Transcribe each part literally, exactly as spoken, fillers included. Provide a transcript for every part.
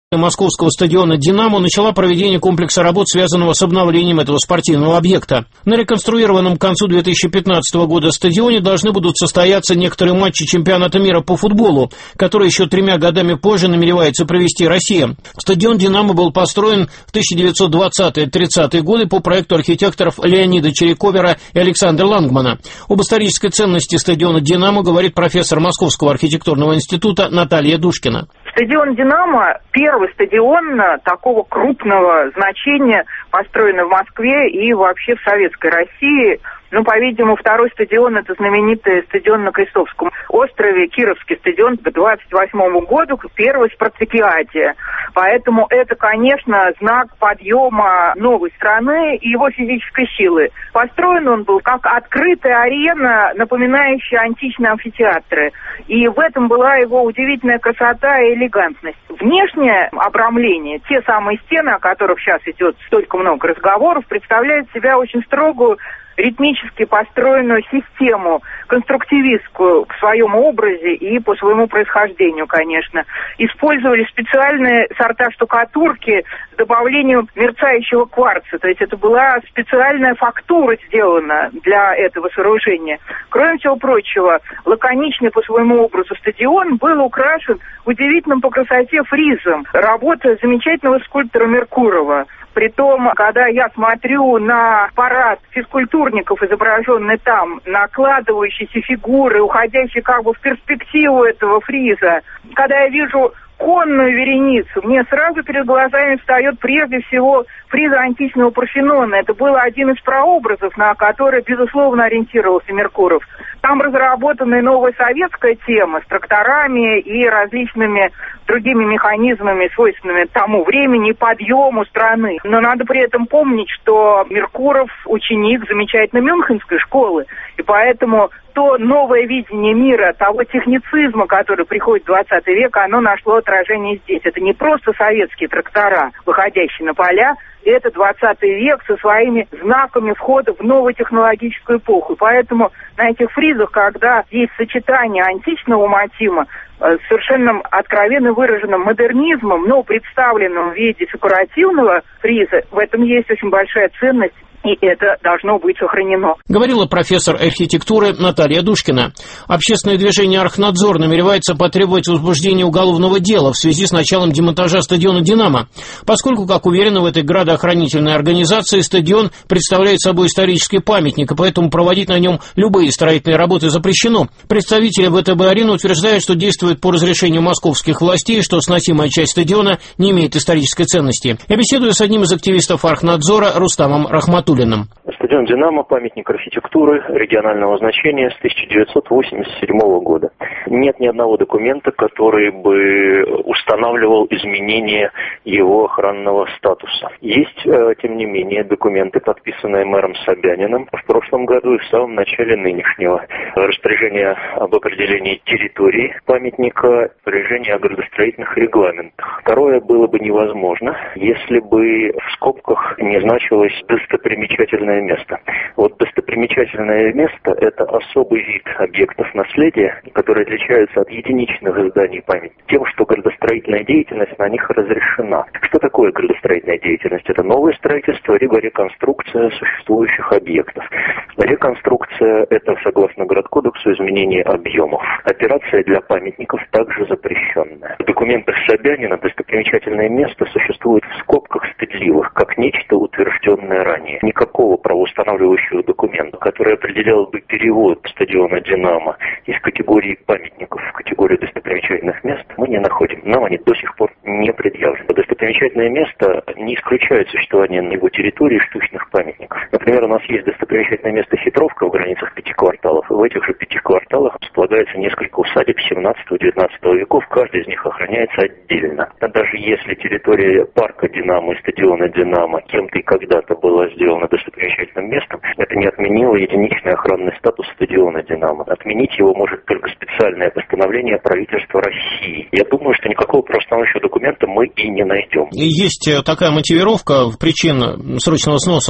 московского стадиона «Динамо» начала проведение комплекса работ, связанного с обновлением этого спортивного объекта. На реконструированном к концу две тысячи пятнадцатого года стадионе должны будут состояться некоторые матчи чемпионата мира по футболу, который еще тремя годами позже намеревается провести Россия. Стадион «Динамо» был построен в тысяча девятьсот двадцатые-тридцатые годы по проекту архитекторов Леонида Черековера и Александра Лангмана. Об исторической ценности стадиона «Динамо» говорит профессор Московского архитектурного института Наталья Душкина. Стадион «Динамо» – первый стадион такого крупного значения, построенный в Москве и вообще в Советской России. Ну, по-видимому, второй стадион – это знаменитый стадион на Крестовском острове, Кировский стадион к двадцать восьмому году, первой спартакиаде. Поэтому это, конечно, знак подъема новой страны и его физической силы. Построен он был как открытая арена, напоминающая античные амфитеатры. И в этом была его удивительная красота и элегантность. Внешнее обрамление, те самые стены, о которых сейчас идет столько много разговоров, представляют себя очень строгую, ритмически построенную систему, конструктивистскую в своем образе и по своему происхождению, конечно. Использовали специальные сорта штукатурки с добавлением мерцающего кварца. То есть это была специальная фактура сделана для этого сооружения. Кроме всего прочего, лаконичный по своему образу стадион был украшен удивительным по красоте фризом. Работа замечательного скульптора Меркурова. Притом, когда я смотрю на парад физкультурников, изображенный там, накладывающиеся фигуры, уходящие как бы в перспективу этого фриза, когда я вижу конную вереницу, мне сразу перед глазами встает прежде всего фриз античного Парфенона. Это был один из прообразов, на который, безусловно, ориентировался Меркуров. Там разработана новая советская тема с тракторами и различными другими механизмами, свойственными тому времени, подъему страны. Но надо при этом помнить, что Меркуров ученик замечательной Мюнхенской школы, и поэтому то новое видение мира, того техницизма, который приходит в двадцатый век, оно нашло отражение здесь. Это не просто советские трактора, выходящие на поля, это двадцатый век со своими знаками входа в новую технологическую эпоху. Поэтому на этих фризах, когда есть сочетание античного мотива с совершенно откровенно выраженным модернизмом, но представленным в виде декоративного фриза, в этом есть очень большая ценность. И это должно быть сохранено. Говорила профессор архитектуры Наталья Душкина. Общественное движение «Архнадзор» намеревается потребовать возбуждения уголовного дела в связи с началом демонтажа стадиона «Динамо», поскольку, как уверены в этой градоохранительной организации, стадион представляет собой исторический памятник, и поэтому проводить на нем любые строительные работы запрещено. Представители ВТБ-арены утверждают, что действуют по разрешению московских властей, что сносимая часть стадиона не имеет исторической ценности. Я беседую с одним из активистов «Архнадзора» Рустамом Рахматуллиным. Стадион «Динамо» – памятник архитектуры регионального значения с тысяча девятьсот восемьдесят седьмого года. Нет ни одного документа, который бы устанавливал изменение его охранного статуса. Есть, тем не менее, документы, подписанные мэром Собяниным в прошлом году и в самом начале нынешнего. Распоряжение об определении территории памятника, распоряжение о градостроительных регламентах. Второе было бы невозможно, если бы в скобках не значилось достопримечательное место. Вот достопримечательное место – это особый вид объектов наследия, которые отличаются от единичных зданий памяти тем, что градостроительная деятельность на них разрешена. Что такое градостроительная деятельность? Это новое строительство либо реконструкция существующих объектов. Реконструкция – это, согласно Градкодексу, изменение объемов. Операция для памятников также запрещенная. В документах Собянина достопримечательное место существует в скобках стыдливых, как нечто утвержденное ранее. Никакого правоустанавливающего документа, который определял бы перевод стадиона «Динамо» из категории памятников в категорию достопримечательных мест, мы не находим. Нам они до сих пор не предъявлены. Достопримечательное место не исключает существование на его территории штучных памятников. Например, у нас есть достопримечательное место Хитровка в границах пяти кварталов. И в этих же пяти кварталах располагается несколько усадеб семнадцатого-девятнадцатого веков. Каждый из них охраняется отдельно. А даже если территория парка «Динамо» и стадиона «Динамо» кем-то и когда-то была сделана достопримечательным местом, это не отменило единичный охранный статус стадиона «Динамо». Отменить его может только специальное постановление правительства России. Я думаю, что никакого правоустанавливающего документа мы и не найдем. Есть такая мотивировка причин срочного сноса стадиона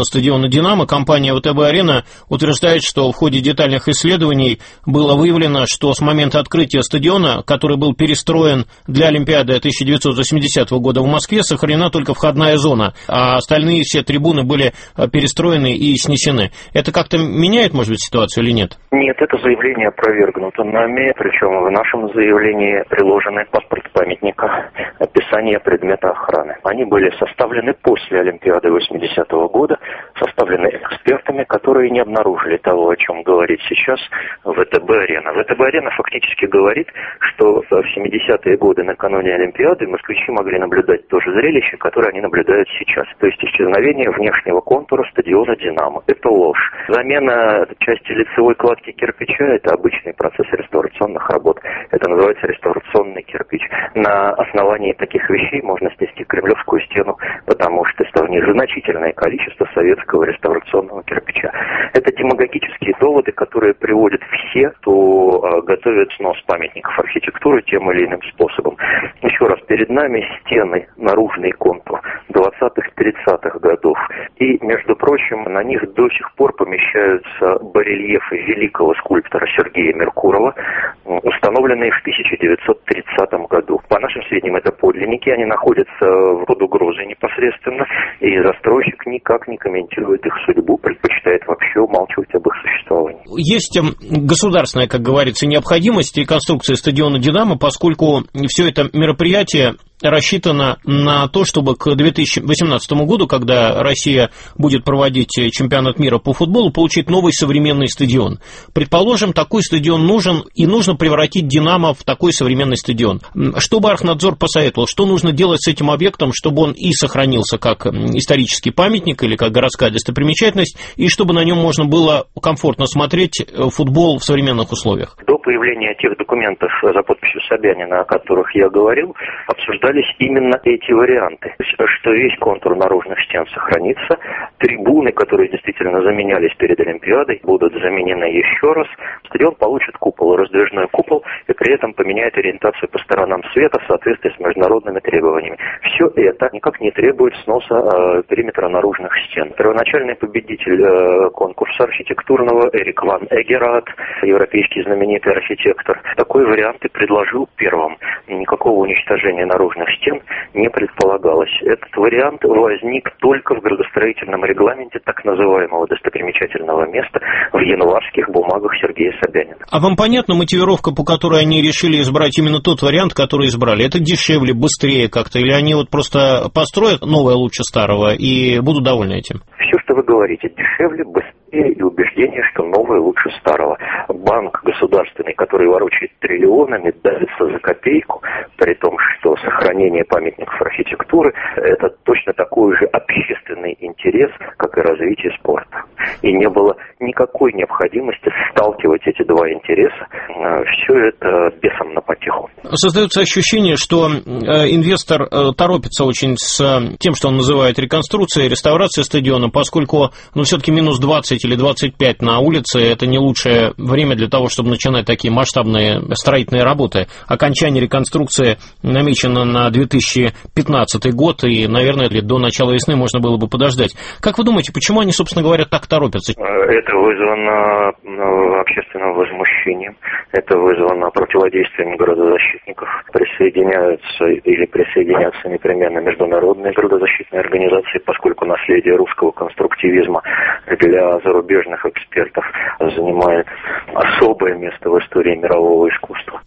стадиона «Динамо», компания ВТБ-Арена утверждает, что в ходе детальных исследований было выявлено, что с момента открытия стадиона, который был перестроен для Олимпиады тысяча девятьсот восьмидесятого года в Москве, сохранена только входная зона, а остальные все трибуны были перестроены и снесены. Это как-то меняет, может быть, ситуацию или нет? Нет, это заявление опровергнуто нами, причем в нашем заявлении приложены паспорт памятника, описание предмета охраны. Они были составлены после Олимпиады восьмидесятого года, составлены экспертами, которые не обнаружили того, о чем говорит сейчас ВТБ-Арена. ВТБ-Арена фактически говорит, что в семидесятые годы накануне Олимпиады москвичи могли наблюдать то же зрелище, которое они наблюдают сейчас. То есть исчезновение внешнего контура стадиона «Динамо». Это ложь. Замена части лицевой кладки кирпича – это обычный процесс реставрационных работ. Это называется реставрационный кирпич. На основании таких вещей можно снести Кремлевскую стену, потому что это значительное количество советского реставрационного кирпича. Это демагогические доводы, которые приводят все, кто э, готовит снос памятников архитектуры тем или иным способом. Еще раз, перед нами стены, наружный контур двадцатых-тридцатых годов. И, между прочим, на них до сих пор помещаются барельефы великого скульптора Сергея Меркурова, установленные в тысяча девятьсот тридцатом году. По нашим сведениям, это подлинники, они находятся под угрозой непосредственно, и застройщик никак не комментирует их судьбу, предпочитает вообще умалчивать об их существовании. Есть государственная, как говорится, необходимость реконструкции стадиона «Динамо», поскольку все это мероприятие рассчитано на то, чтобы к две тысячи восемнадцатому году, когда Россия будет проводить чемпионат мира по футболу, получить новый современный стадион. Предположим, такой стадион нужен, и нужно превратить «Динамо» в такой современный стадион. Что бы Архнадзор посоветовал? Что нужно делать с этим объектом, чтобы он и сохранился как исторический памятник или как городская достопримечательность, и чтобы на нем можно было комфортно смотреть футбол в современных условиях? До появления тех документов за подписью Собянина, о которых я говорил, обсуждались именно эти варианты. Что весь контур наружных стен сохранится, трибуны, которые действительно заменялись перед Олимпиадой, будут заменены еще раз, стадион получит купол, раздвижной купол, и при этом поменяет ориентацию по сторонам света в соответствии с международными требованиями. Все это никак не требует сноса э, периметра наружных стен. Первоначальный победитель э, конкурса архитектурного Эрик ван Эггерат, европейский знаменитый архитектор, такой вариант и предложил первым. Никакого уничтожения наружных стен не предполагалось. Этот вариант возник только в градостроительном регламенте так называемого достопримечательного места в январских бумагах Сергея Собянина. А вам понятна мотивировка, по которой они решили избрать именно тот вариант, который избрали? Это дешевле, быстрее как-то? Или они вот просто построят новое лучше старого и будут довольны этим? Все, что вы говорите, дешевле, быстрее, и убеждение, что новое лучше старого. Банк государственный, который ворочает триллионами, давится за копейку, при том, что сохранение памятников архитектуры – это точно такой же общественный интерес, как и развитие спорта. И не было никакой необходимости сталкивать эти два интереса. Все это бесом на потеху. Создается ощущение, что инвестор торопится очень с тем, что он называет реконструкцией, реставрацией стадиона, поскольку, ну, все-таки минус двадцать или двадцать пять на улице – это не лучшее время для того, чтобы начинать такие масштабные строительные работы. Окончание реконструкции намечено на две тысячи пятнадцатый год, и, наверное, до начала весны можно было бы подождать. Как вы думаете, почему они, собственно говоря, так торопятся? Это вызвано общественным возмущением, это вызвано противодействием градозащитников. Присоединяются или присоединятся непременно международные градозащитные организации, поскольку наследие русского конструктивизма для зарубежных экспертов занимает особое место в истории мирового искусства.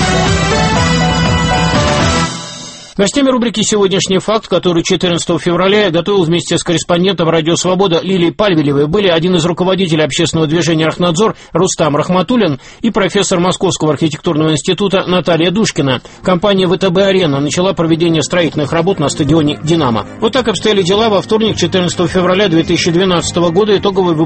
Гостями рубрики «Сегодняшний факт», который четырнадцатого февраля я готовил вместе с корреспондентом «Радио Свобода» Лилией Пальвелевой, были один из руководителей общественного движения «Архнадзор» Рустам Рахматуллин и профессор Московского архитектурного института Наталья Душкина. Компания ВТБ-Арена начала проведение строительных работ на стадионе «Динамо». Вот так обстояли дела во вторник, четырнадцатого февраля две тысячи двенадцатого года. Итоговый выпуск